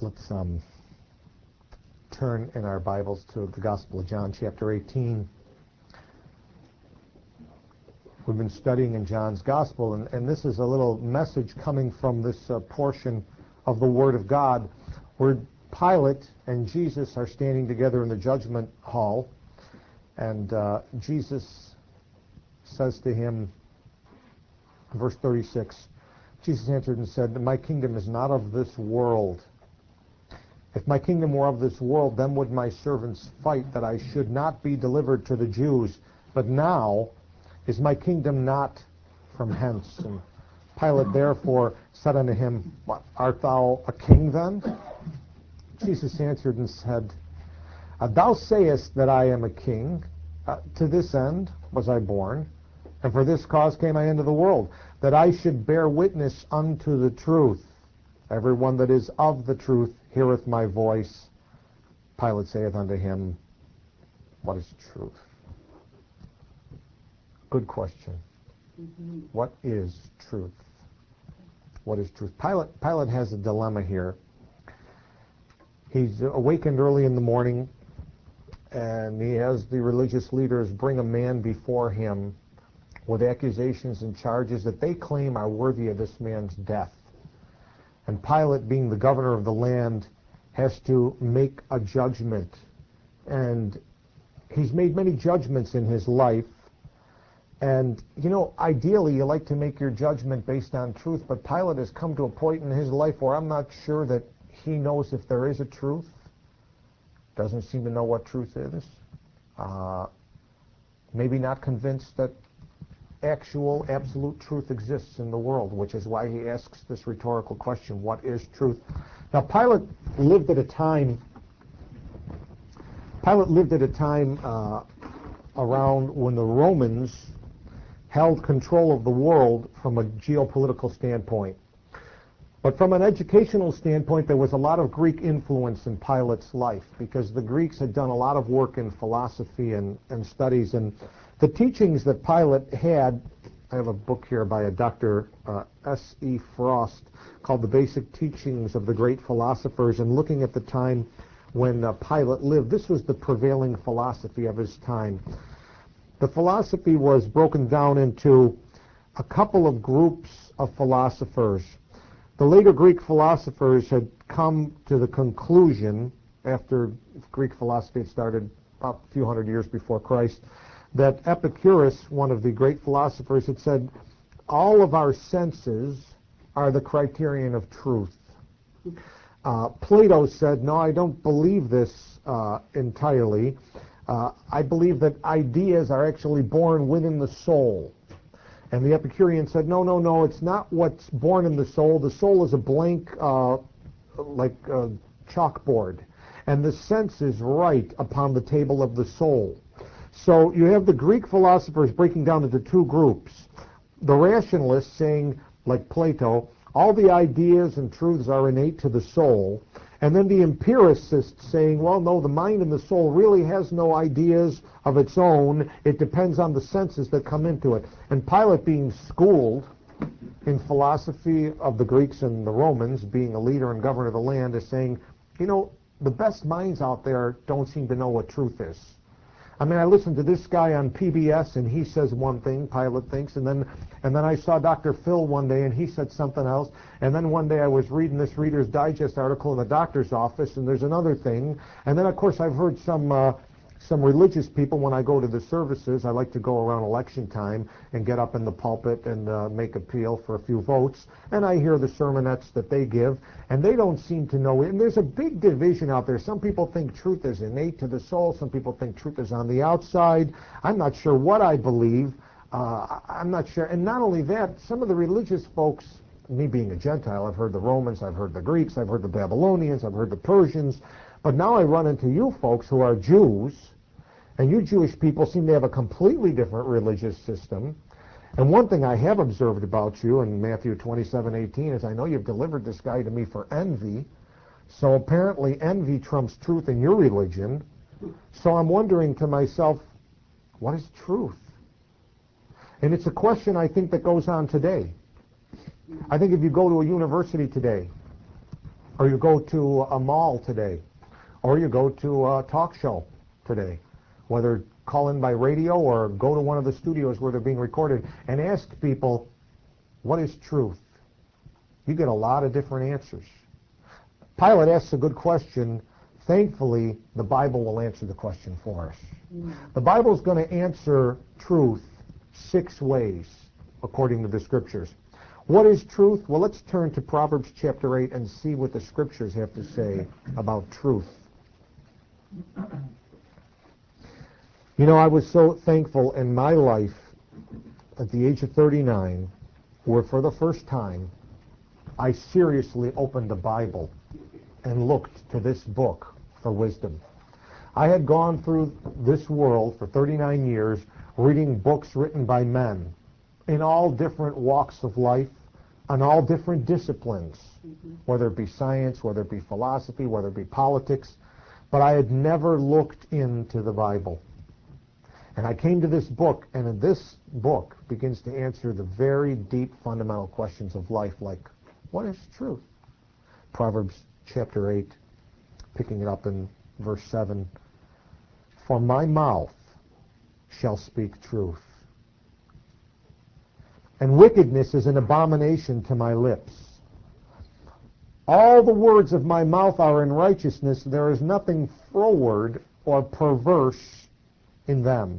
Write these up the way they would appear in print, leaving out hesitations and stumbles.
Let's turn in our Bibles to the Gospel of John, chapter 18. We've been studying in John's Gospel, and this is a little message coming from this portion of the Word of God, where Pilate and Jesus are standing together in the judgment hall, and Jesus says to him, verse 36, Jesus answered and said, "My kingdom is not of this world. If my kingdom were of this world, then would my servants fight that I should not be delivered to the Jews. But now is my kingdom not from hence." And Pilate therefore said unto him, "What, art thou a king then?" Jesus answered and said, "Thou sayest that I am a king. To this end was I born, and for this cause came I into the world, that I should bear witness unto the truth. Everyone that is of the truth heareth my voice." Pilate saith unto him, "What is truth?" Good question. What is truth? What is truth? Pilate has a dilemma here. He's awakened early in the morning, and he has the religious leaders bring a man before him with accusations and charges that they claim are worthy of this man's death. And Pilate, being the governor of the land, has to make a judgment. And he's made many judgments in his life. And, ideally, you like to make your judgment based on truth, but Pilate has come to a point in his life where I'm not sure that he knows if there is a truth. Doesn't seem to know what truth is. Maybe not convinced that actual, absolute truth exists in the world, which is why he asks this rhetorical question, what is truth? Now, Pilate lived at a time around when the Romans held control of the world from a geopolitical standpoint. But from an educational standpoint, there was a lot of Greek influence in Pilate's life, because the Greeks had done a lot of work in philosophy and studies, and the teachings that Pilate had, I have a book here by a Dr. S.E. Frost called The Basic Teachings of the Great Philosophers, and looking at the time when Pilate lived, this was the prevailing philosophy of his time. The philosophy was broken down into a couple of groups of philosophers. The later Greek philosophers had come to the conclusion, after Greek philosophy had started about a few hundred years before Christ, that Epicurus, one of the great philosophers, had said, all of our senses are the criterion of truth. Plato said, no, I don't believe this entirely. I believe that ideas are actually born within the soul. And the Epicurean said, no, it's not what's born in the soul. The soul is a blank, chalkboard. And the sense is right upon the table of the soul. So you have the Greek philosophers breaking down into two groups. The rationalists saying, like Plato, all the ideas and truths are innate to the soul. And then the empiricists saying, well, no, the mind and the soul really has no ideas of its own. It depends on the senses that come into it. And Pilate, being schooled in philosophy of the Greeks and the Romans, being a leader and governor of the land, is saying, the best minds out there don't seem to know what truth is. I mean, I listened to this guy on PBS, and he says one thing, Pilate thinks, and then I saw Dr. Phil one day, and he said something else, and then one day I was reading this Reader's Digest article in the doctor's office, and there's another thing, and then, of course, I've heard some religious people, when I go to the services, I like to go around election time and get up in the pulpit and make appeal for a few votes, and I hear the sermonettes that they give, and they don't seem to know it. And there's a big division out there. Some people think truth is innate to the soul. Some people think truth is on the outside. I'm not sure what I believe. I'm not sure. And not only that, some of the religious folks, me being a Gentile, I've heard the Romans, I've heard the Greeks, I've heard the Babylonians, I've heard the Persians, but now I run into you folks who are Jews, and you Jewish people seem to have a completely different religious system. And one thing I have observed about you in Matthew 27:18 is I know you've delivered this guy to me for envy. So apparently envy trumps truth in your religion. So I'm wondering to myself, what is truth? And it's a question I think that goes on today. I think if you go to a university today, or you go to a mall today, or you go to a talk show today, whether call in by radio or go to one of the studios where they're being recorded and ask people, what is truth? You get a lot of different answers. Pilate asks a good question. Thankfully, the Bible will answer the question for us. The Bible is going to answer truth 6 ways, according to the Scriptures. What is truth? Well, let's turn to Proverbs chapter 8 and see what the Scriptures have to say about truth. You know, I was so thankful in my life at the age of 39, where for the first time I seriously opened the Bible and looked to this book for wisdom. I had gone through this world for 39 years reading books written by men in all different walks of life, on all different disciplines, whether it be science, whether it be philosophy, whether it be politics, but I had never looked into the Bible. And I came to this book, and this book begins to answer the very deep fundamental questions of life, like, what is truth? Proverbs chapter 8, picking it up in verse 7, for my mouth shall speak truth, and wickedness is an abomination to my lips. All the words of my mouth are in righteousness. There is nothing froward or perverse in them.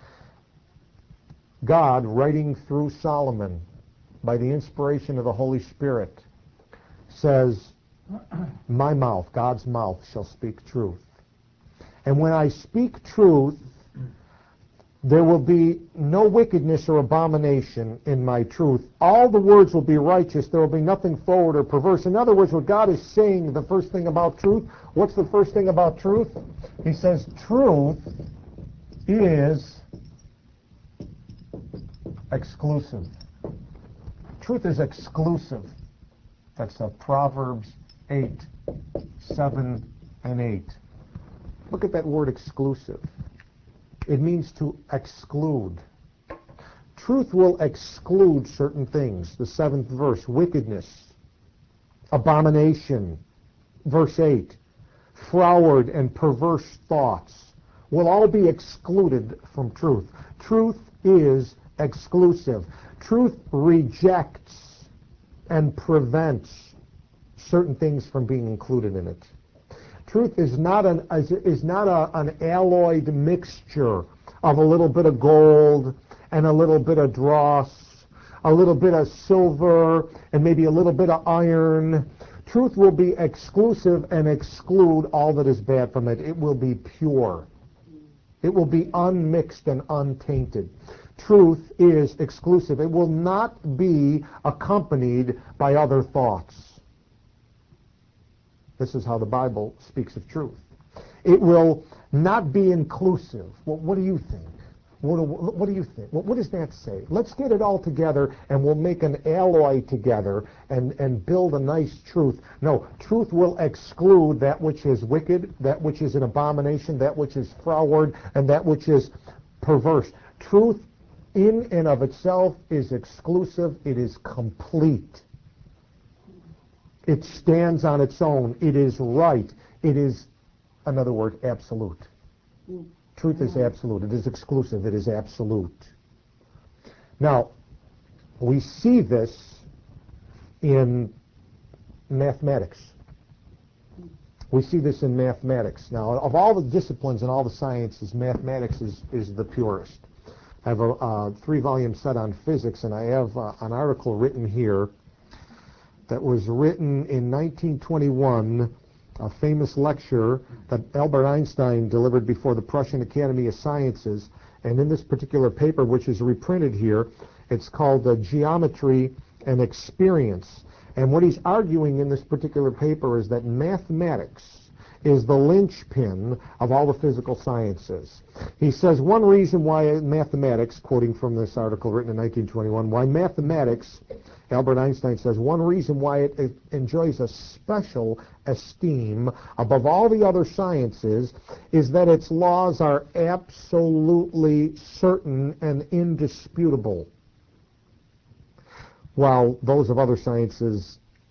God, writing through Solomon by the inspiration of the Holy Spirit, says, my mouth, God's mouth, shall speak truth. And when I speak truth, there will be no wickedness or abomination in my truth. All the words will be righteous. There will be nothing forward or perverse. In other words, what God is saying, the first thing about truth, what's the first thing about truth? He says, truth is exclusive. Truth is exclusive. That's Proverbs 8, 7, and 8. Look at that word exclusive. It means to exclude. Truth will exclude certain things. The 7th verse, wickedness, abomination. Verse 8, froward and perverse thoughts will all be excluded from truth. Truth is exclusive. Truth rejects and prevents certain things from being included in it. Truth is not an alloyed mixture of a little bit of gold and a little bit of dross, a little bit of silver and maybe a little bit of iron. Truth will be exclusive and exclude all that is bad from it. It will be pure. It will be unmixed and untainted. Truth is exclusive. It will not be accompanied by other thoughts. This is how the Bible speaks of truth. It will not be inclusive. Well, what do you think? What do you think? What does that say? Let's get it all together and we'll make an alloy together and build a nice truth. No, truth will exclude that which is wicked, that which is an abomination, that which is froward, and that which is perverse. Truth in and of itself is exclusive. It is complete. It stands on its own. It is right. It is, another word, absolute. Truth is absolute. It is exclusive. It is absolute. Now, we see this in mathematics. We see this in mathematics. Now, of all the disciplines and all the sciences, mathematics is the purest. I have a 3-volume set on physics, and I have an article written here that was written in 1921, a famous lecture that Albert Einstein delivered before the Prussian Academy of Sciences. And in this particular paper, which is reprinted here, it's called Geometry and Experience. And what he's arguing in this particular paper is that mathematics is the linchpin of all the physical sciences. He says one reason why mathematics, quoting from this article written in 1921, why mathematics, Albert Einstein says, one reason why it enjoys a special esteem above all the other sciences is that its laws are absolutely certain and indisputable, while those of other sciences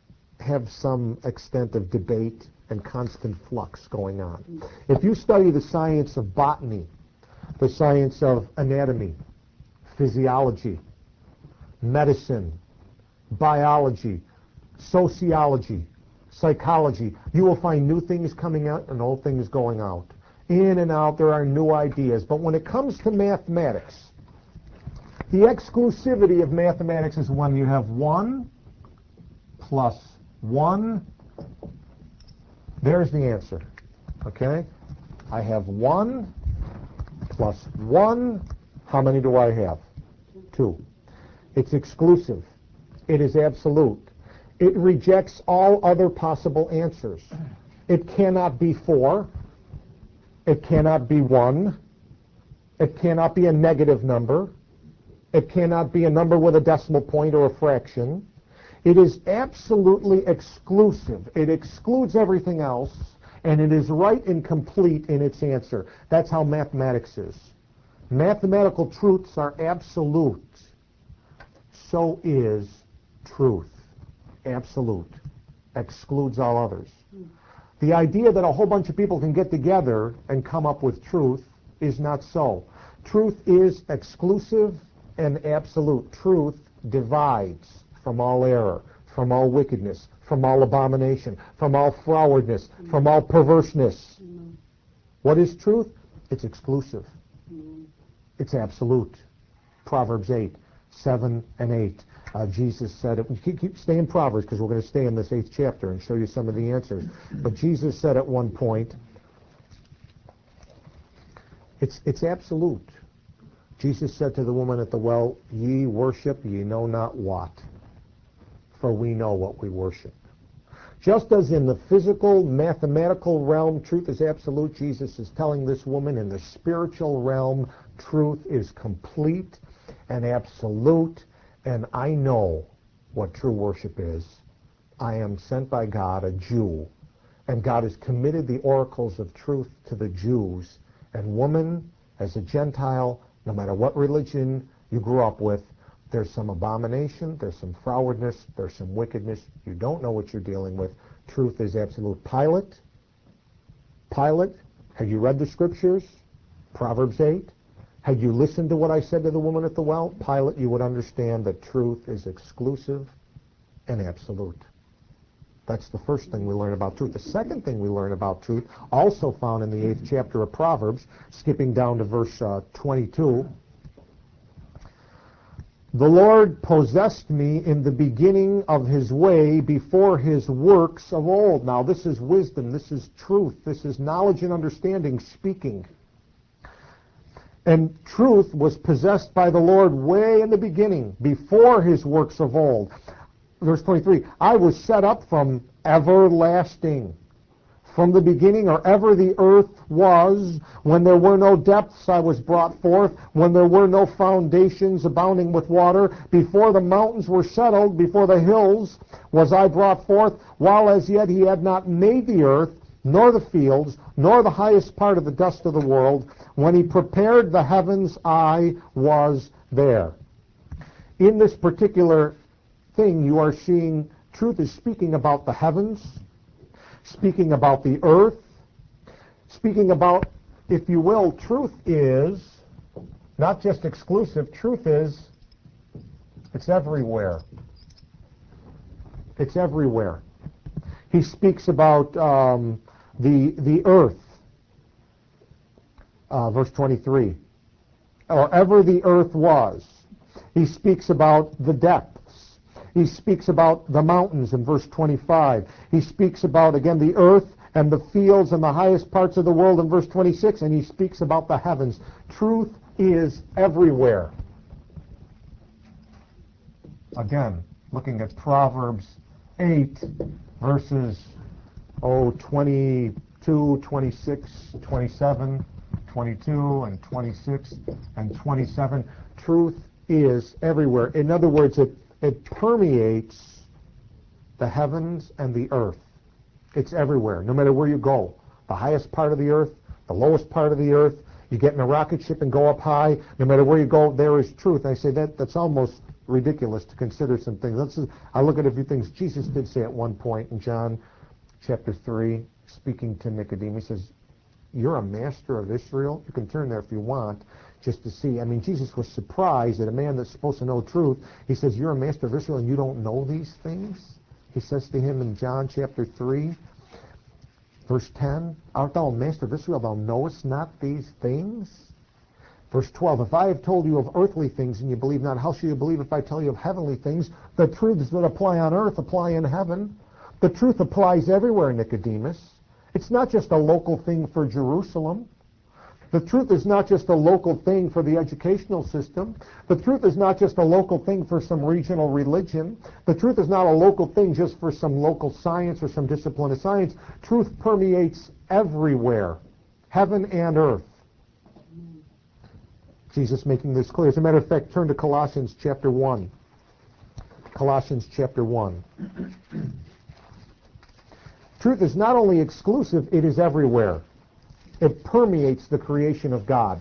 have some extent of debate and constant flux going on. If you study the science of botany, the science of anatomy, physiology, medicine, biology, sociology, psychology, you will find new things coming out and old things going out. In and out, there are new ideas. But when it comes to mathematics, the exclusivity of mathematics is when you have 1 plus 1. There's the answer. Okay? I have 1 plus 1. How many do I have? 2. It's exclusive. It is absolute. It rejects all other possible answers. It cannot be 4. It cannot be 1. It cannot be a negative number. It cannot be a number with a decimal point or a fraction. It is absolutely exclusive. It excludes everything else, and it is right and complete in its answer. That's how mathematics is. Mathematical truths are absolute. So is truth. Absolute. Excludes all others. The idea that a whole bunch of people can get together and come up with truth is not so. Truth is exclusive and absolute. Truth divides from all error, from all wickedness, from all abomination, from all frowardness, from all perverseness. What is truth? It's exclusive. It's absolute. Proverbs 8, 7 and 8. Jesus said it. Keep stay in Proverbs because we're going to stay in this 8th chapter and show you some of the answers. But Jesus said at one point, it's absolute. Jesus said to the woman at the well, "Ye worship, ye know not what, for we know what we worship." Just as in the physical, mathematical realm, truth is absolute, Jesus is telling this woman in the spiritual realm, truth is complete and absolute, and I know what true worship is. I am sent by God, a Jew, and God has committed the oracles of truth to the Jews. And woman, as a Gentile, no matter what religion you grew up with, there's some abomination, there's some frowardness, there's some wickedness. You don't know what you're dealing with. Truth is absolute. Pilate, have you read the scriptures? Proverbs 8. Had you listened to what I said to the woman at the well, Pilate, you would understand that truth is exclusive and absolute. That's the first thing we learn about truth. The second thing we learn about truth, also found in the 8th chapter of Proverbs, skipping down to verse 22. The Lord possessed me in the beginning of his way before his works of old. Now this is wisdom, this is truth, this is knowledge and understanding speaking. And truth was possessed by the Lord way in the beginning, before his works of old. Verse 23, I was set up from everlasting. From the beginning, or ever the earth was, when there were no depths, I was brought forth. When there were no foundations abounding with water, before the mountains were settled, before the hills was I brought forth, while as yet he had not made the earth, nor the fields, nor the highest part of the dust of the world. When he prepared the heavens, I was there. In this particular thing, you are seeing truth is speaking about the heavens, speaking about the earth, speaking about, if you will, truth is not just exclusive. Truth is, it's everywhere. It's everywhere. He speaks about the earth. Verse 23, or ever the earth was. He speaks about the depths. He speaks about the mountains in verse 25. He speaks about, again, the earth and the fields and the highest parts of the world in verse 26, and he speaks about the heavens. Truth is everywhere. Again, looking at Proverbs 8, verses 22, 26, 27, 22 and 26 and 27. Truth is everywhere. In other words, it permeates the heavens and the earth. It's everywhere, no matter where you go. The highest part of the earth, the lowest part of the earth. You get in a rocket ship and go up high. No matter where you go, there is truth. I say that's almost ridiculous to consider some things. I look at a few things Jesus did say at one point in John chapter 3, speaking to Nicodemus. He says, you're a master of Israel? You can turn there if you want, just to see. I mean, Jesus was surprised that a man that's supposed to know truth, he says, you're a master of Israel and you don't know these things? He says to him in John chapter 3, verse 10, art thou a master of Israel, thou knowest not these things? Verse 12, if I have told you of earthly things and you believe not, how shall you believe if I tell you of heavenly things? The truths that apply on earth apply in heaven. The truth applies everywhere, Nicodemus. It's not just a local thing for Jerusalem. The truth is not just a local thing for the educational system. The truth is not just a local thing for some regional religion. The truth is not a local thing just for some local science or some discipline of science. Truth permeates everywhere, heaven and earth. Jesus making this clear. As a matter of fact, turn to Colossians chapter 1. Colossians chapter 1. Truth is not only exclusive, it is everywhere. It permeates the creation of God.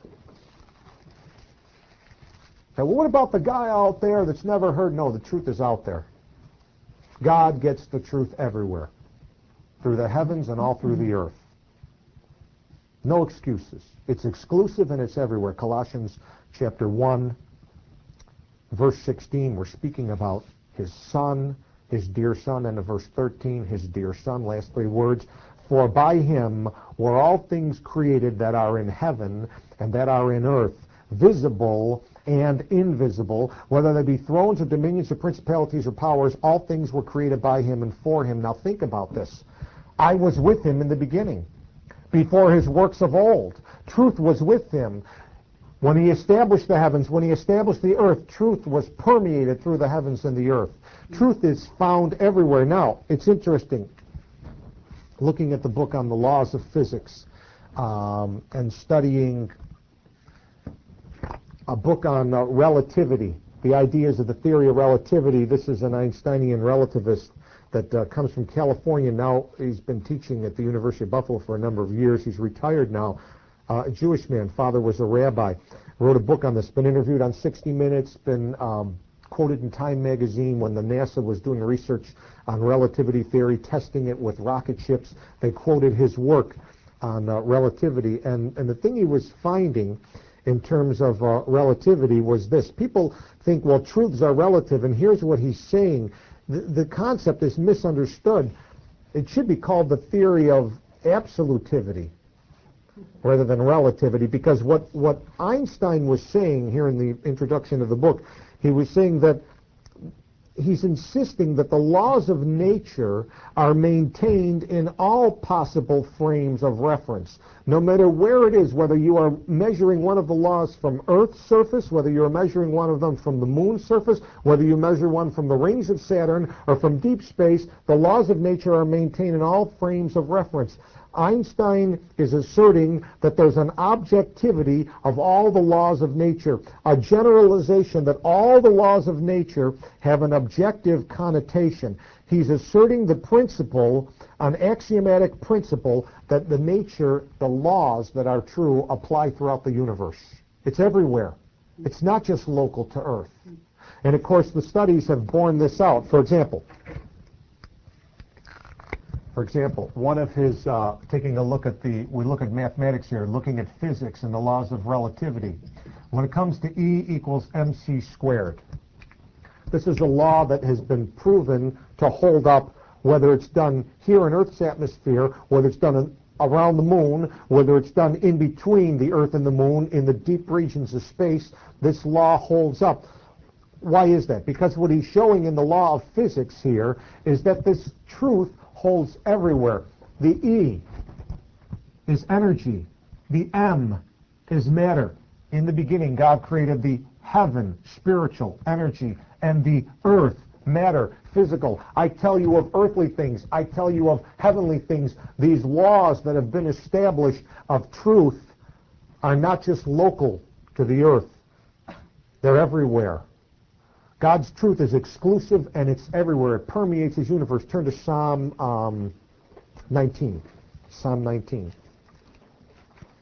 Now, what about the guy out there that's never heard? No, the truth is out there. God gets the truth everywhere, through the heavens and all through the earth. No excuses. It's exclusive and it's everywhere. Colossians chapter 1, verse 16, we're speaking about his son, his dear son, and in verse 13, his dear son, last three words. For by him were all things created that are in heaven and that are in earth, visible and invisible, whether they be thrones or dominions or principalities or powers, all things were created by him and for him. Now think about this. I was with him in the beginning, before his works of old. Truth was with him. When he established the heavens, when he established the earth, truth was permeated through the heavens and the earth. Truth is found everywhere. Now, it's interesting, looking at the book on the laws of physics and studying a book on relativity, the ideas of the theory of relativity. This is an Einsteinian relativist that comes from California. Now he's been teaching at the University of Buffalo for a number of years. He's retired now. A Jewish man, father was a rabbi. Wrote a book on this, been interviewed on 60 Minutes, been quoted in Time magazine when the NASA was doing research on relativity theory, testing it with rocket ships. They quoted his work on relativity. And the thing he was finding in terms of relativity was this. People think, well, truths are relative, and here's what he's saying. The concept is misunderstood. It should be called the theory of absolutivity rather than relativity, because what Einstein was saying here in the introduction of the book, he was saying that he's insisting that the laws of nature are maintained in all possible frames of reference, no matter where it is, whether you are measuring one of the laws from Earth's surface, whether you're measuring one of them from the moon's surface, whether you measure one from the rings of Saturn or from deep space, the laws of nature are maintained in all frames of reference. Einstein is asserting that there's an objectivity of all the laws of nature, a generalization that all the laws of nature have an objective connotation. He's asserting the principle, an axiomatic principle, that the laws that are true apply throughout the universe. It's everywhere. It's not just local to Earth. And of course the studies have borne this out. For example, one of his, taking a look at we look at mathematics here, looking at physics and the laws of relativity. When it comes to E equals mc squared, this is a law that has been proven to hold up whether it's done here in Earth's atmosphere, whether it's done around the moon, whether it's done in between the Earth and the moon in the deep regions of space. This law holds up. Why is that? Because what he's showing in the law of physics here is that this truth holds everywhere. The E is energy. The M is matter. In the beginning, God created the heaven, spiritual, energy, and the earth, matter, physical. I tell you of earthly things. I tell you of heavenly things. These laws that have been established of truth are not just local to the earth. They're everywhere. God's truth is exclusive and it's everywhere. It permeates his universe. Turn to Psalm 19. Psalm 19.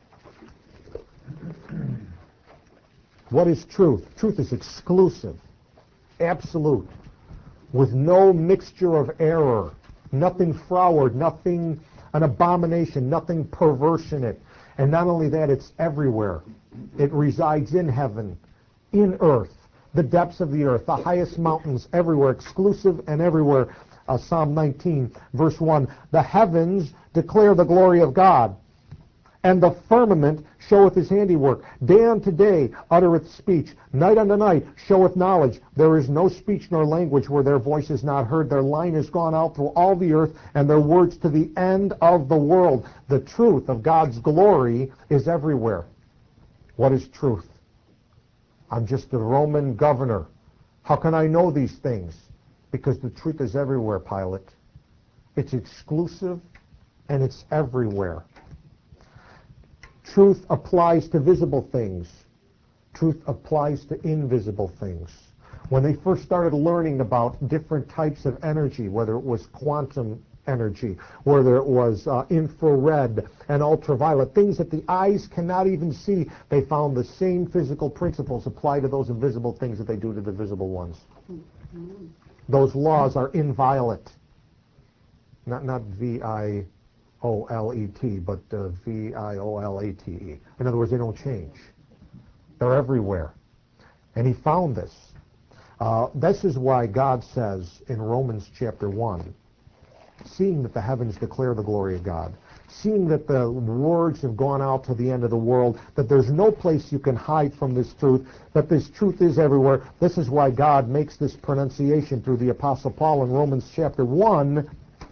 What is truth? Truth is exclusive. absolute, with no mixture of error, nothing froward, nothing an abomination, nothing perverse in it. And not only that, it's everywhere. It resides in heaven, in earth, the depths of the earth, the highest mountains, everywhere, exclusive and everywhere. Psalm 19, verse 1, the heavens declare the glory of God, and the firmament showeth his handiwork. Day unto day uttereth speech. Night unto night showeth knowledge. There is no speech nor language where their voice is not heard. Their line is gone out through all the earth, and their words to the end of the world. The truth of God's glory is everywhere. What is truth? I'm just a Roman governor. How can I know these things? Because the truth is everywhere, Pilate. It's exclusive, and it's everywhere. Truth applies to visible things. Truth applies to invisible things. When they first started learning about different types of energy, whether it was quantum energy, whether it was infrared and ultraviolet, things that the eyes cannot even see, they found the same physical principles apply to those invisible things that they do to the visible ones. Those laws are inviolate. Not V-I-O-L-E-T, but V-I-O-L-A-T-E. In other words, they don't change. They're everywhere. And he found this. This is why God says in Romans chapter 1, seeing that the heavens declare the glory of God, seeing that the words have gone out to the end of the world, that there's no place you can hide from this truth, that this truth is everywhere. This is why God makes this pronunciation through the Apostle Paul in Romans chapter 1.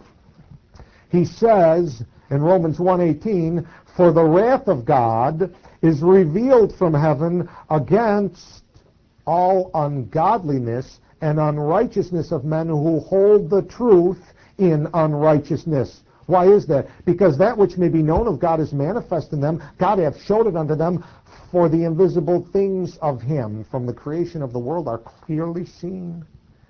He says in Romans 1:18, for the wrath of God is revealed from heaven against all ungodliness and unrighteousness of men who hold the truth in unrighteousness. Why is that? Because that which may be known of God is manifest in them. God hath showed it unto them, for the invisible things of him from the creation of the world are clearly seen,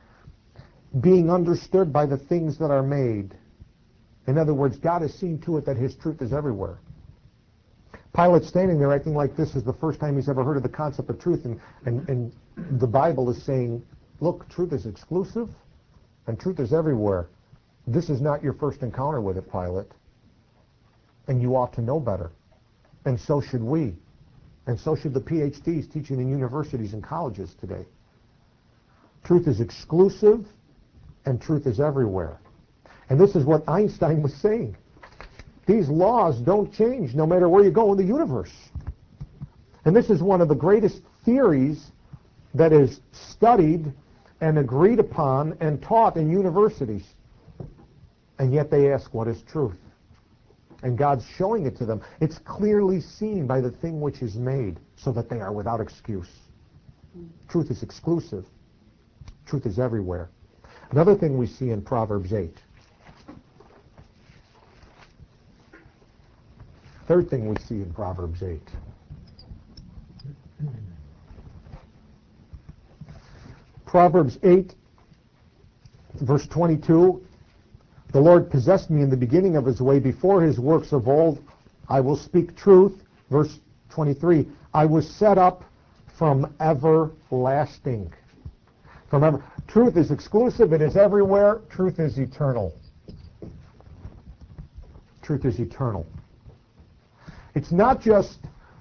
being understood by the things that are made. In other words, God has seen to it that his truth is everywhere. Pilate's standing there acting like this is the first time he's ever heard of the concept of truth, and the Bible is saying, look, truth is exclusive, and truth is everywhere. This is not your first encounter with it, Pilate. And you ought to know better. And so should we. And so should the PhDs teaching in universities and colleges today. Truth is exclusive, and truth is everywhere. And this is what Einstein was saying. These laws don't change no matter where you go in the universe. And this is one of the greatest theories that is studied and agreed upon and taught in universities. And yet they ask, what is truth? And God's showing it to them. It's clearly seen by the thing which is made, so that they are without excuse. Truth is exclusive. Truth is everywhere. Another thing we see in Proverbs 8. Third thing we see in Proverbs 8. Proverbs 8, verse 22. The Lord possessed me in the beginning of his way, before his works of old. I will speak truth. Verse 23. I was set up from everlasting. Truth is exclusive. It is everywhere. Truth is eternal. Truth is eternal. It's not just,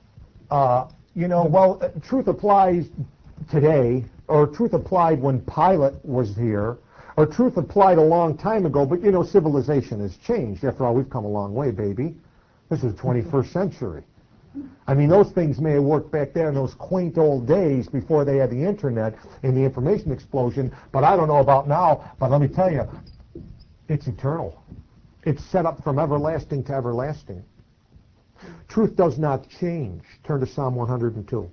truth applies today, or truth applied when Pilate was here, or truth applied a long time ago, but civilization has changed. After all, we've come a long way, baby. This is the 21st century. I mean, those things may have worked back there in those quaint old days before they had the internet and the information explosion, but I don't know about now. But let me tell you, it's eternal. It's set up from everlasting to everlasting. Truth does not change. Turn to Psalm 102.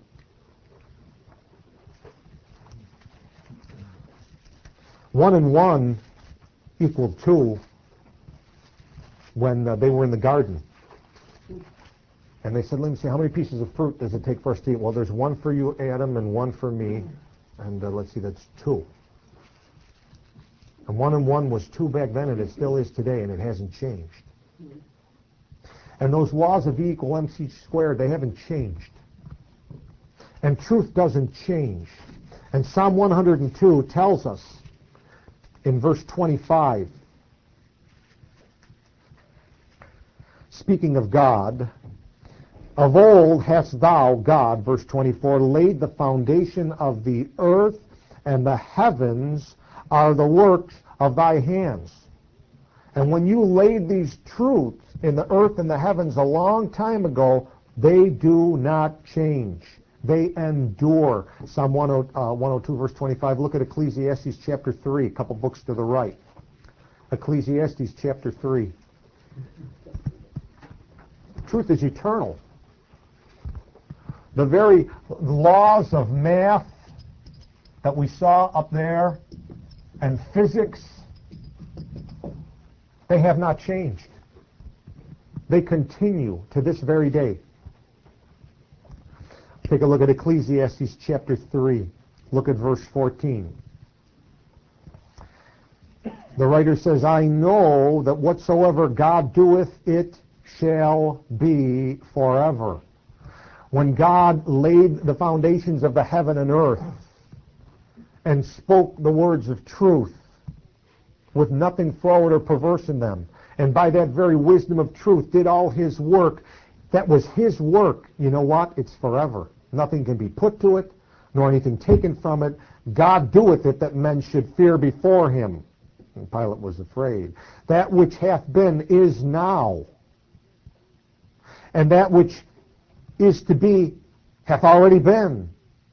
One and one equaled two when they were in the garden. And they said, let me see, how many pieces of fruit does it take for us to eat? Well, there's one for you, Adam, and one for me. And let's see, that's two. And one was two back then, and it still is today, and it hasn't changed. And those laws of E equal MC squared, they haven't changed. And truth doesn't change. And Psalm 102 tells us in verse 25, speaking of God, of old hast thou, God, verse 24, laid the foundation of the earth, and the heavens are the works of thy hands. And when you laid these truths in the earth and the heavens a long time ago, they do not change. They endure. Psalm 102, verse 25. Look at Ecclesiastes chapter 3, a couple books to the right. Ecclesiastes chapter 3. Truth is eternal. The very laws of math that we saw up there and physics, they have not changed. They continue to this very day. Take a look at Ecclesiastes chapter 3. Look at verse 14. The writer says, I know that whatsoever God doeth, it shall be forever. When God laid the foundations of the heaven and earth and spoke the words of truth with nothing forward or perverse in them, and by that very wisdom of truth did all his work, that was his work. You know what? It's forever. Nothing can be put to it, nor anything taken from it. God doeth it that men should fear before him. And Pilate was afraid. That which hath been is now, and that which is to be hath already been.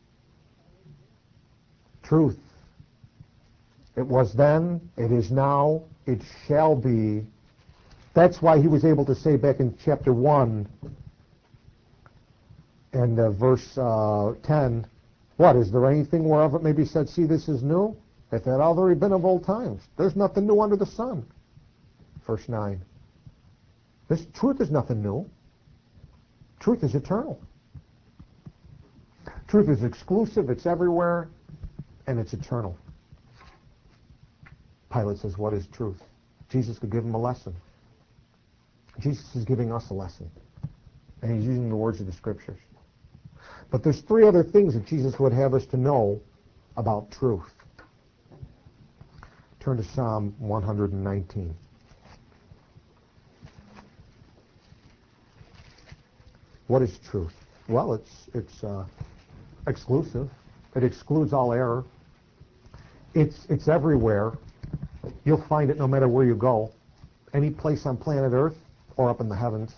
Truth. It was then, it is now, it shall be. That's why he was able to say back in chapter 1 and verse 10, what, is there anything whereof it may be said, see, this is new? It had already been of old times. There's nothing new under the sun. Verse 9. This truth is nothing new. Truth is eternal. Truth is exclusive, it's everywhere, and it's eternal. Pilate says, what is truth? Jesus could give him a lesson. Jesus is giving us a lesson. And he's using the words of the Scriptures. But there's three other things that Jesus would have us to know about truth. Turn to Psalm 119. What is truth? Well, it's exclusive. It excludes all error. It's everywhere. You'll find it no matter where you go. Any place on planet Earth or up in the heavens.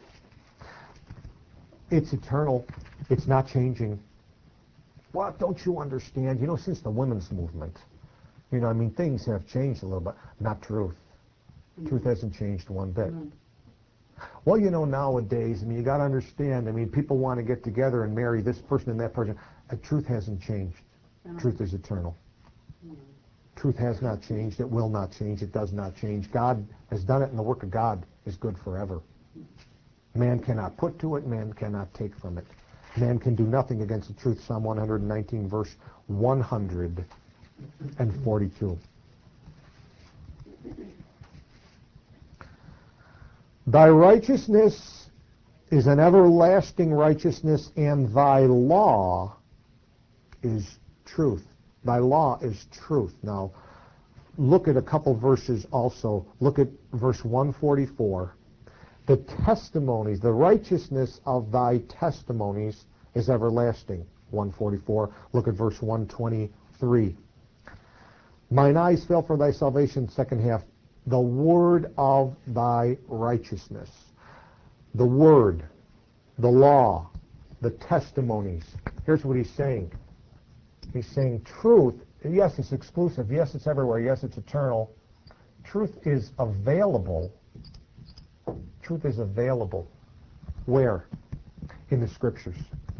It's eternal. It's not changing. Well, don't you understand? You know, since the women's movement, things have changed a little bit. Not truth. Truth hasn't changed one bit. Well, nowadays, you got to understand, people want to get together and marry this person and that person. Truth hasn't changed. Truth is eternal. Truth has not changed. It will not change. It does not change. God has done it, and the work of God is good forever. Man cannot put to it. Man cannot take from it. Man can do nothing against the truth. Psalm 119, verse 142. Thy righteousness is an everlasting righteousness, and thy law is truth. Thy law is truth. Now, look at a couple verses also. Look at verse 144. The testimonies, the righteousness of thy testimonies is everlasting. 144. Look at verse 123. Mine eyes fell for thy salvation, second half. The word of thy righteousness. The word, the law, the testimonies. Here's what he's saying. He's saying truth, yes, it's exclusive. Yes, it's everywhere. Yes, it's eternal. Truth is available. Truth is available. Where? In the Scriptures.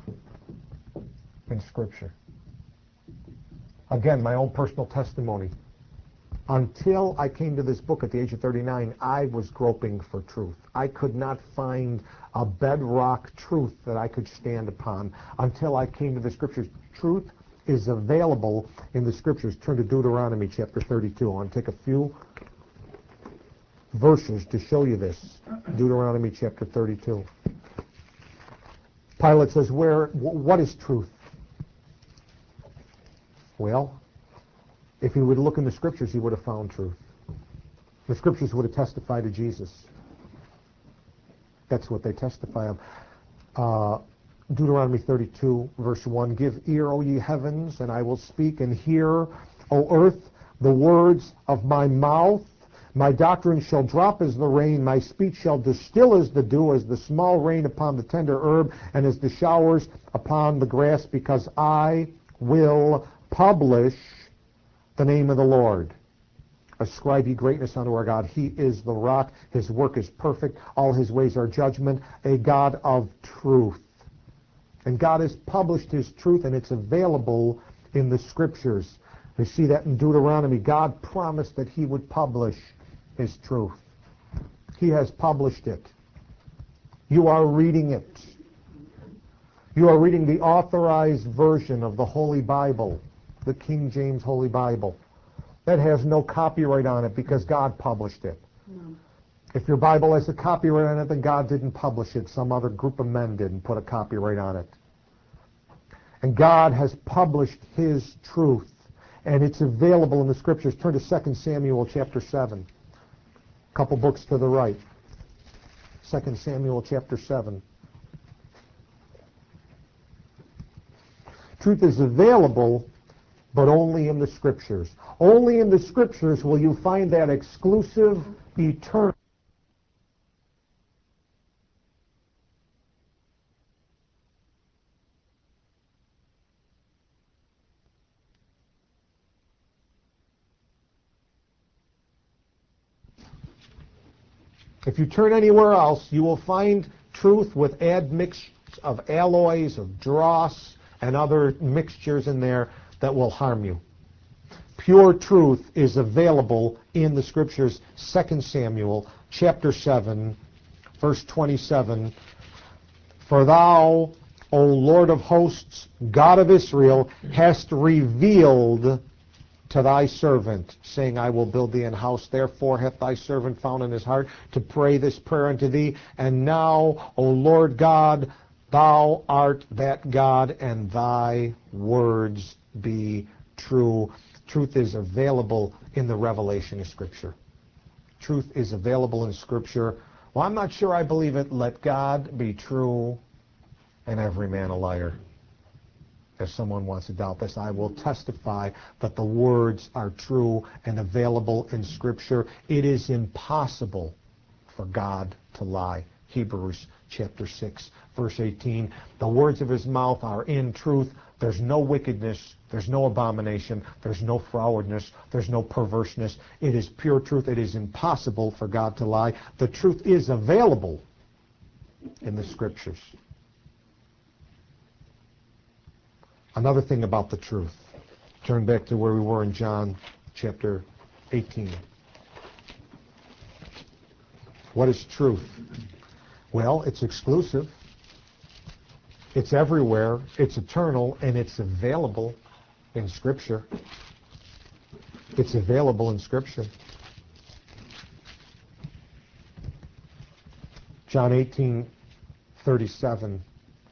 In Scripture. Again, my own personal testimony. Until I came to this book at the age of 39, I was groping for truth. I could not find a bedrock truth that I could stand upon until I came to the Scriptures. Truth is available in the Scriptures. Turn to Deuteronomy chapter 32. I want to take a few verses to show you this. Deuteronomy chapter 32. Pilate says, what is truth? Well, if he would look in the Scriptures, he would have found truth. The Scriptures would have testified to Jesus. That's what they testify of. Deuteronomy 32, verse 1, Give ear, O ye heavens, and I will speak, and hear, O earth, the words of my mouth. My doctrine shall drop as the rain, my speech shall distill as the dew, as the small rain upon the tender herb, and as the showers upon the grass, because I will publish the name of the Lord. Ascribe ye greatness unto our God. He is the rock. His work is perfect. All his ways are judgment. A God of truth. And God has published his truth, and it's available in the Scriptures. We see that in Deuteronomy. God promised that he would publish his truth. He has published it. You are reading it. You are reading the authorized version of the Holy Bible, the King James Holy Bible. That has no copyright on it because God published it. No. If your Bible has a copyright on it, then God didn't publish it. Some other group of men did and put a copyright on it. And God has published his truth, and it's available in the Scriptures. Turn to 2 Samuel chapter 7. A couple books to the right. 2 Samuel chapter 7. Truth is available, but only in the Scriptures. Only in the Scriptures will you find that exclusive, eternal. If you turn anywhere else, you will find truth with admixtures of alloys, of dross, and other mixtures in there that will harm you. Pure truth is available in the Scriptures. 2 Samuel chapter 7, verse 27. For thou, O Lord of hosts, God of Israel, hast revealed to thy servant, saying, I will build thee an house. Therefore hath thy servant found in his heart to pray this prayer unto thee. And now, O Lord God, thou art that God, and thy words be true. Truth is available in the revelation of Scripture. Truth is available in Scripture. Well, I'm not sure I believe it. Let God be true and every man a liar. If someone wants to doubt this, I will testify that the words are true and available in Scripture. It is impossible for God to lie. Hebrews chapter 6, verse 18. The words of his mouth are in truth. There's no wickedness. There's no abomination. There's no frowardness. There's no perverseness. It is pure truth. It is impossible for God to lie. The truth is available in the Scriptures. Another thing about the truth. Turn back to where we were in John chapter 18. What is truth? Well, it's exclusive. It's everywhere. It's eternal, and it's available in Scripture. It's available in Scripture. John 18:37.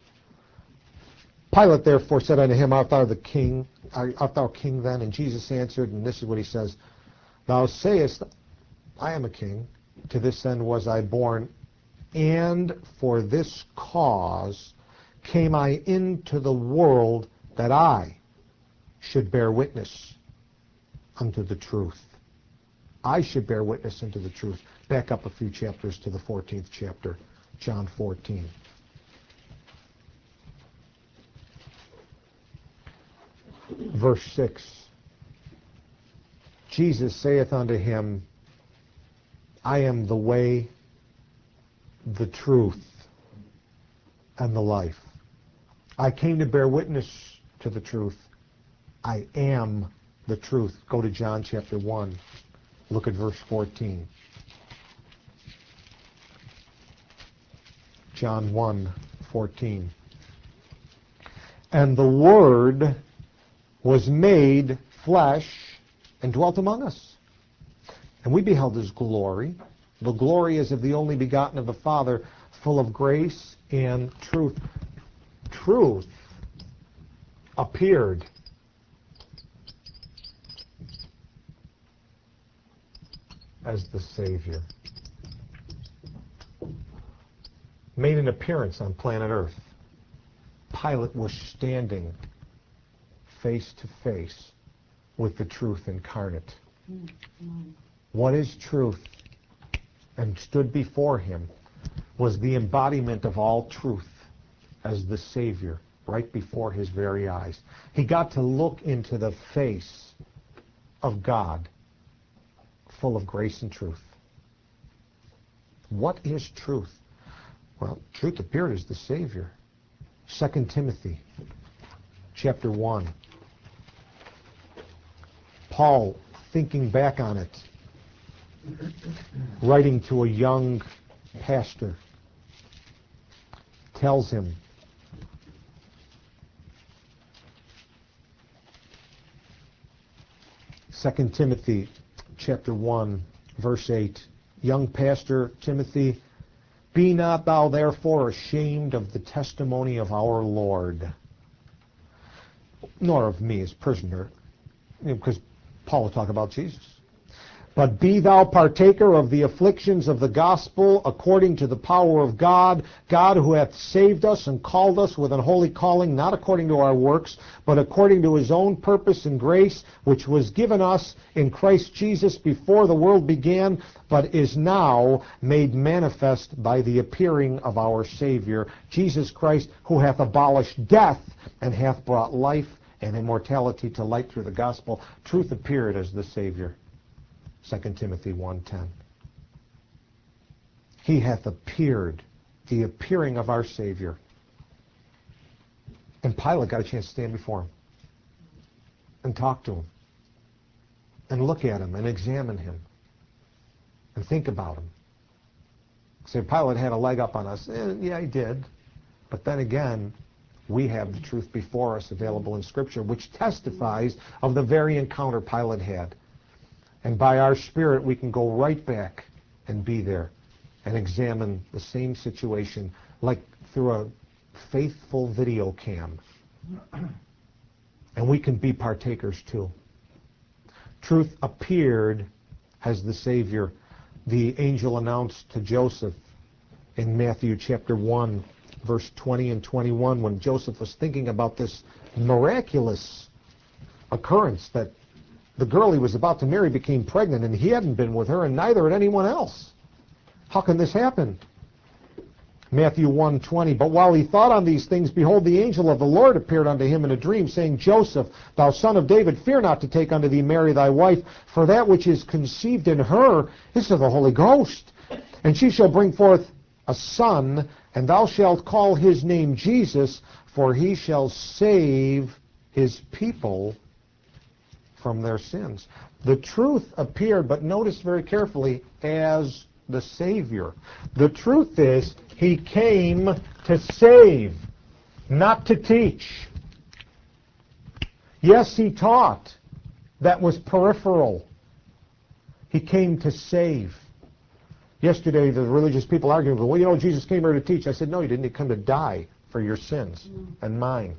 Pilate therefore said unto him, Art thou the king? Art thou king then? And Jesus answered, and this is what he says, Thou sayest, I am a king. To this end was I born, and for this cause came I into the world, that I should bear witness unto the truth. I should bear witness unto the truth. Back up a few chapters to the 14th chapter, John 14. Verse 6. Jesus saith unto him, I am the way, the truth, and the life. I came to bear witness to the truth. I am the truth. Go to John chapter 1. Look at verse 14. John 1:14. And the Word was made flesh and dwelt among us. And we beheld his glory. The glory is of the only begotten of the Father, full of grace and truth. Truth appeared as the Savior. Made an appearance on planet Earth. Pilate was standing face to face with the truth incarnate. What is truth? And stood before him was the embodiment of all truth as the Savior right before his very eyes. He got to look into the face of God full of grace and truth. What is truth? Well, truth appeared as the Savior. 2 Timothy chapter 1. Paul, thinking back on it, writing to a young pastor, tells him, Second Timothy chapter 1, verse 8, young pastor Timothy, be not thou therefore ashamed of the testimony of our Lord, nor of me as prisoner, because Paul will talk about Jesus. But be thou partaker of the afflictions of the gospel according to the power of God, God who hath saved us and called us with an holy calling, not according to our works, but according to his own purpose and grace, which was given us in Christ Jesus before the world began, but is now made manifest by the appearing of our Savior, Jesus Christ, who hath abolished death and hath brought life and immortality to light through the gospel. Truth appeared as the Savior. 2 Timothy 1:10. He hath appeared, the appearing of our Savior. And Pilate got a chance to stand before him and talk to him and look at him and examine him and think about him. Say, Pilate had a leg up on us. Yeah, he did. But then again, we have the truth before us available in Scripture, which testifies of the very encounter Pilate had. And by our Spirit, we can go right back and be there and examine the same situation like through a faithful video cam. And we can be partakers too. Truth appeared as the Savior. The angel announced to Joseph in Matthew chapter 1, verse 20 and 21, when Joseph was thinking about this miraculous occurrence that the girl he was about to marry became pregnant, and he hadn't been with her, and neither had anyone else. How can this happen? Matthew 1:20, but while he thought on these things, behold, the angel of the Lord appeared unto him in a dream, saying, Joseph, thou son of David, fear not to take unto thee Mary thy wife, for that which is conceived in her is of the Holy Ghost. And she shall bring forth a son, and thou shalt call his name Jesus, for he shall save his people from their sins. The truth appeared, but notice very carefully, as the Savior. The truth is, he came to save, not to teach. Yes, he taught. That was peripheral. He came to save. Yesterday, the religious people argued, well, you know, Jesus came here to teach. I said, no, he didn't. He came to die for your sins and mine.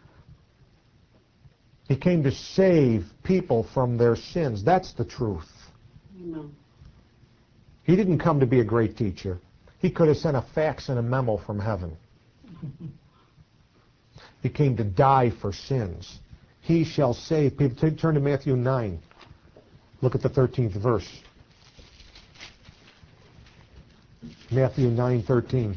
He came to save people from their sins. That's the truth. Amen. He didn't come to be a great teacher. He could have sent a fax and a memo from heaven. He came to die for sins. He shall save people. Turn to Matthew 9. Look at the 13th verse. Matthew 9:13.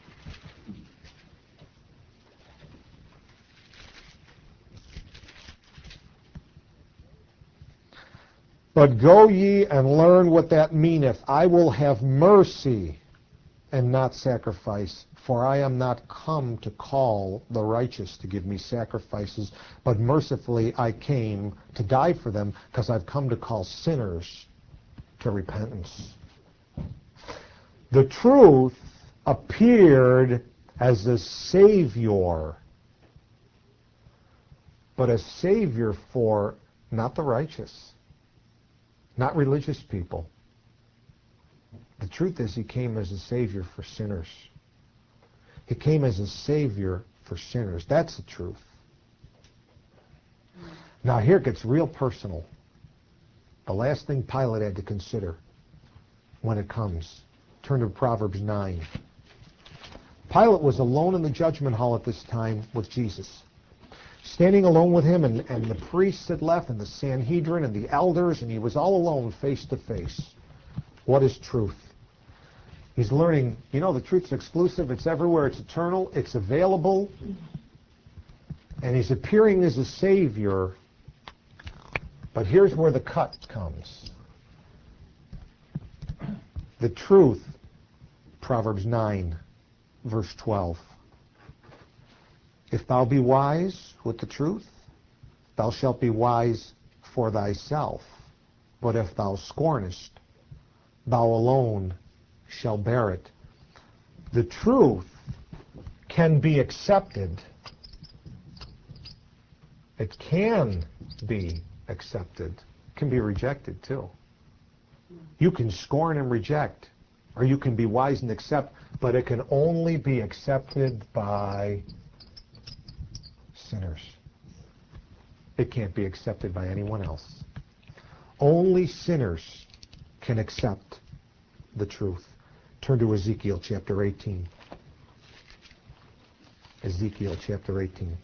But go ye and learn what that meaneth. I will have mercy and not sacrifice, for I am not come to call the righteous to give me sacrifices, but mercifully I came to die for them, because I've come to call sinners to repentance. The truth appeared as a Savior, but a Savior for not the righteous, not religious people. The truth is, he came as a Savior for sinners. He came as a Savior for sinners. That's the truth. Now here it gets real personal. The last thing Pilate had to consider. when it comes. Turn to Proverbs 9. Pilate was alone in the judgment hall at this time with Jesus. Standing alone with him, and the priests had left, and the Sanhedrin, and the elders, and he was all alone, face to face. What is truth? He's learning, the truth's exclusive, it's everywhere, it's eternal, it's available, and he's appearing as a Savior. But here's where the cut comes. The truth, Proverbs 9, verse 12. If thou be wise with the truth, thou shalt be wise for thyself. But if thou scornest, thou alone shalt bear it. The truth can be accepted. It can be accepted. It can be rejected too. You can scorn and reject, or you can be wise and accept, but it can only be accepted by sinners. It can't be accepted by anyone else. Only sinners can accept the truth. Turn to Ezekiel chapter 18. Ezekiel chapter 18.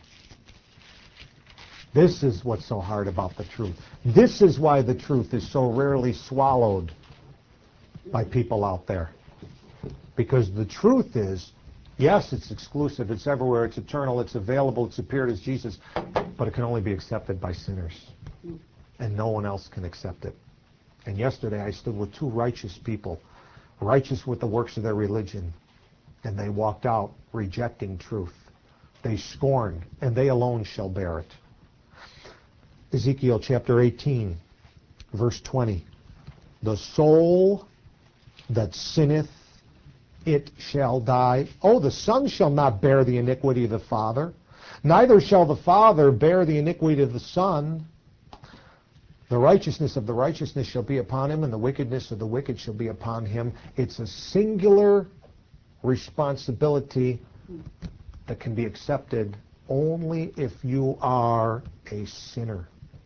This is what's so hard about the truth. This is why the truth is so rarely swallowed by people out there. Because the truth is, yes, it's exclusive, it's everywhere, it's eternal, it's available, it's appeared as Jesus, but it can only be accepted by sinners. And no one else can accept it. And yesterday I stood with two righteous people, righteous with the works of their religion, and they walked out rejecting truth. They scorned, and they alone shall bear it. Ezekiel chapter 18, verse 20. The soul that sinneth, it shall die. Oh, the son shall not bear the iniquity of the father, neither shall the father bear the iniquity of the son. The righteousness of the righteousness shall be upon him, and the wickedness of the wicked shall be upon him. It's a singular responsibility that can be accepted only if you are a sinner.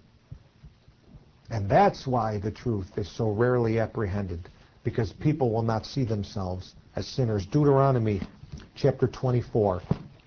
And that's why the truth is so rarely apprehended, because people will not see themselves as sinners. Deuteronomy chapter 24,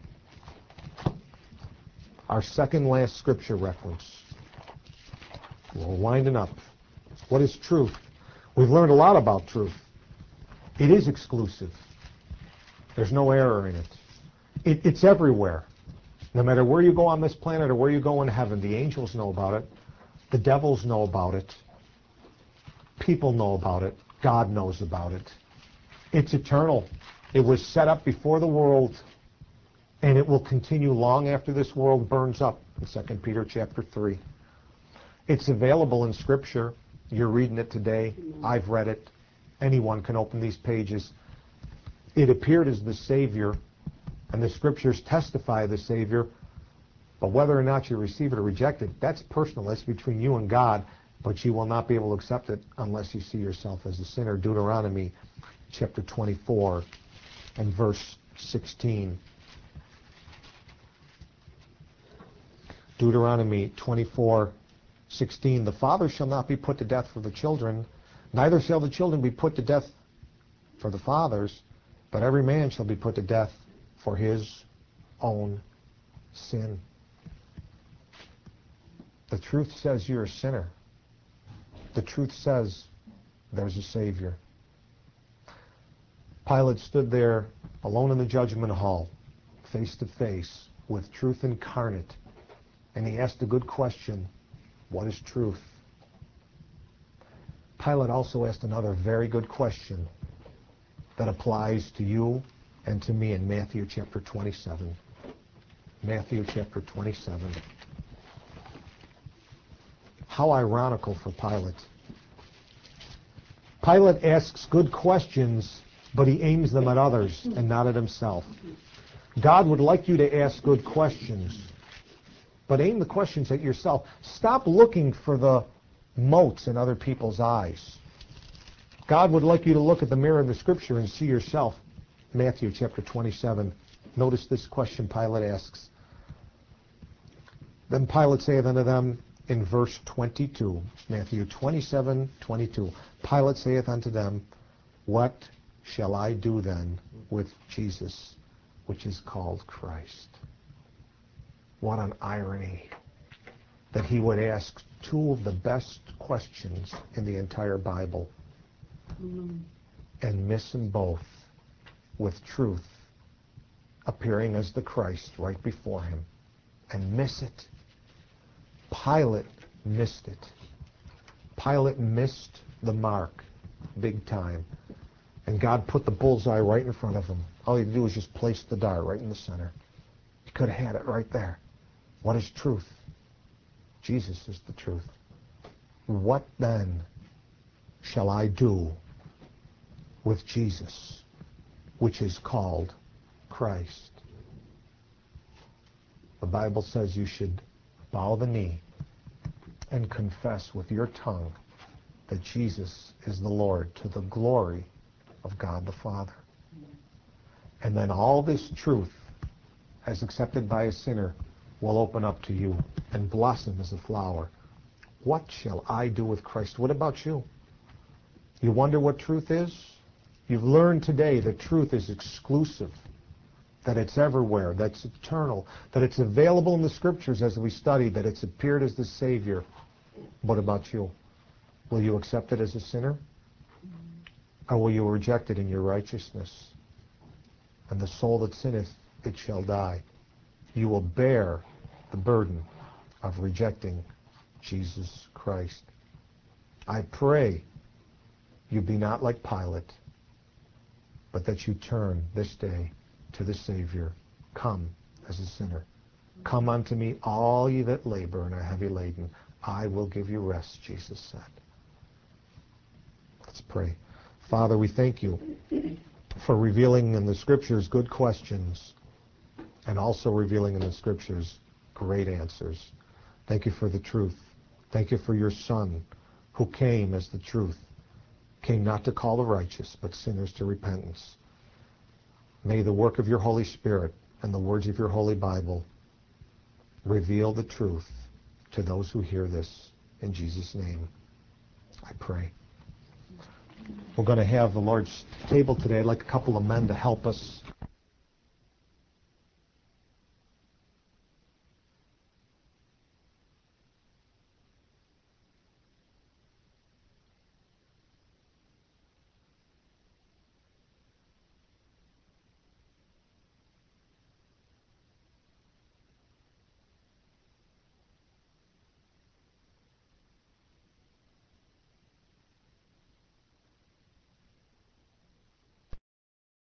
our second last scripture reference. We're winding up. What is truth? We've learned a lot about truth. It is exclusive. There's no error in it. It's everywhere. No matter where you go on this planet or where you go in heaven, the angels know about it. The devils know about it. People know about it. God knows about it. It's eternal. It was set up before the world, and it will continue long after this world burns up in 2 Peter chapter 3. It's available in Scripture. You're reading it today. I've read it. Anyone can open these pages. It appeared as the Savior, and the Scriptures testify of the Savior. But whether or not you receive it or reject it, that's personal. That's between you and God. But you will not be able to accept it unless you see yourself as a sinner. Deuteronomy chapter 24 and verse 16. Deuteronomy 24:16. The father shall not be put to death for the children, neither shall the children be put to death for the fathers, but every man shall be put to death for his own sin. The truth says you're a sinner. The truth says there's a Savior. Pilate stood there alone in the judgment hall, face to face with truth incarnate, and he asked a good question: what is truth? Pilate also asked another very good question that applies to you and to me in Matthew chapter 27. Matthew chapter 27. How ironical for Pilate. Pilate asks good questions, but he aims them at others and not at himself. God would like you to ask good questions, but aim the questions at yourself. Stop looking for the motes in other people's eyes. God would like you to look at the mirror of the Scripture and see yourself. Matthew chapter 27. Notice this question Pilate asks. Then Pilate saith unto them, in verse 22, Matthew 27:22. Pilate saith unto them, What shall I do then with Jesus, which is called Christ? What an irony that he would ask two of the best questions in the entire Bible and miss them both, with truth appearing as the Christ right before him, and miss it. Pilate missed it. Pilate missed the mark big time. And God put the bullseye right in front of him. All he had to do was just place the dart right in the center. He could have had it right there. What is truth? Jesus is the truth. What then shall I do with Jesus, which is called Christ? The Bible says you should bow the knee and confess with your tongue that Jesus is the Lord, to the glory of God the Father. And then all this truth, as accepted by a sinner, will open up to you and blossom as a flower. What shall I do with Christ? What about you? You wonder what truth is? You've learned today that truth is exclusive, that it's everywhere, that it's eternal, that it's available in the Scriptures as we study, that it's appeared as the Savior. What about you? Will you accept it as a sinner? Or will you reject it in your righteousness? And the soul that sinneth, it shall die. You will bear the burden of rejecting Jesus Christ. I pray you be not like Pilate, but that you turn this day to the Savior. Come as a sinner. Come unto me, all ye that labor and are heavy laden. I will give you rest, Jesus said. Let's pray. Father, we thank you for revealing in the Scriptures good questions and also revealing in the Scriptures great answers. Thank you for the truth. Thank you for your Son, who came as the truth, came not to call the righteous, but sinners to repentance. May the work of your Holy Spirit and the words of your Holy Bible reveal the truth to those who hear this. In Jesus' name, I pray. We're going to have the Lord's table today. I'd like a couple of men to help us